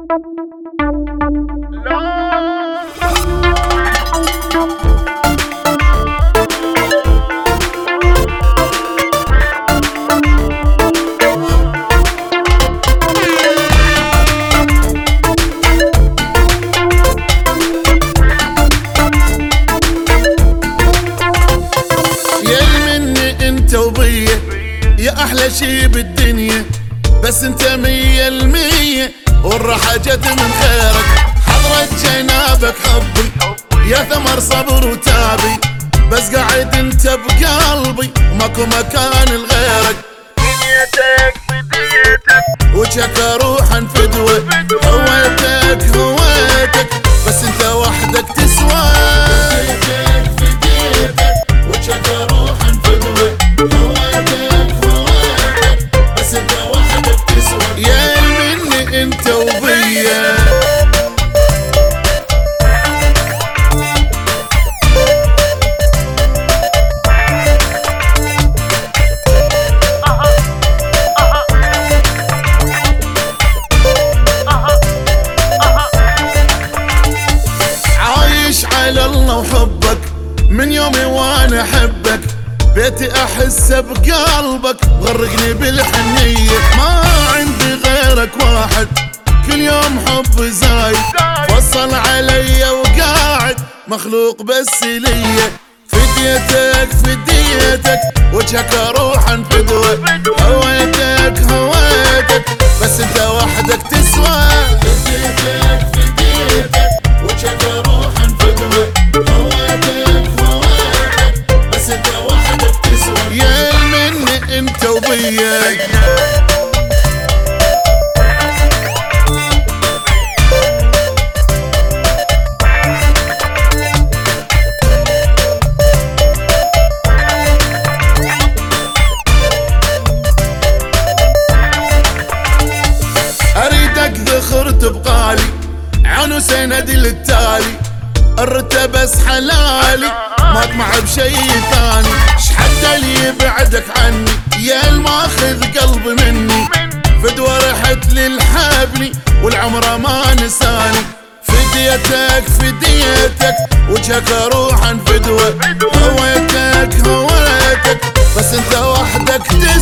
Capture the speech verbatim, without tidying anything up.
يا أحلى شي بالدنيا، بس انت مية المية والراحة جت من خيرك. حضرة جنابك حبي يا ثمر صبر وتابي، بس قاعد انت بقلبي وماكو مكان لغيرك. دنيتك بديتك وجهك روحا فدوة، هويتك هويتك بس انت وحدك تسوى. دنيتك بديتك وجهك روحا فدوة، هويتك هويتك بس انت وحدك تسوى. يا مني انت وبيا على الله وحبك من يومي وانا احبك. بيتي احسه بقلبك غرقني بالحنية، ما عندي غيرك واحد كل يوم حب زايد. وصل علي وقاعد مخلوق بس ليا، فديتك فديتك وجهك روحا فدوة، هويتك هويتك بس انت وحدك تسوى. فديتك فديتك وجهك روحا فدوة، هويتك هويتك بس انت وحدك تسوى. يا مني انت وبيا اريدك ذخر تبقالي عنو سند للتالي، الرتبس حلالي ما اطمع بشي ثاني. شحد اللي يبعدك عني يا الماخذ قلبي مني، فدوة رحت للحبني والعمر ما نساني. فديتك فديتك وجهك روحا فدوة، هويتك هويتك بس انت وحدك تسوى.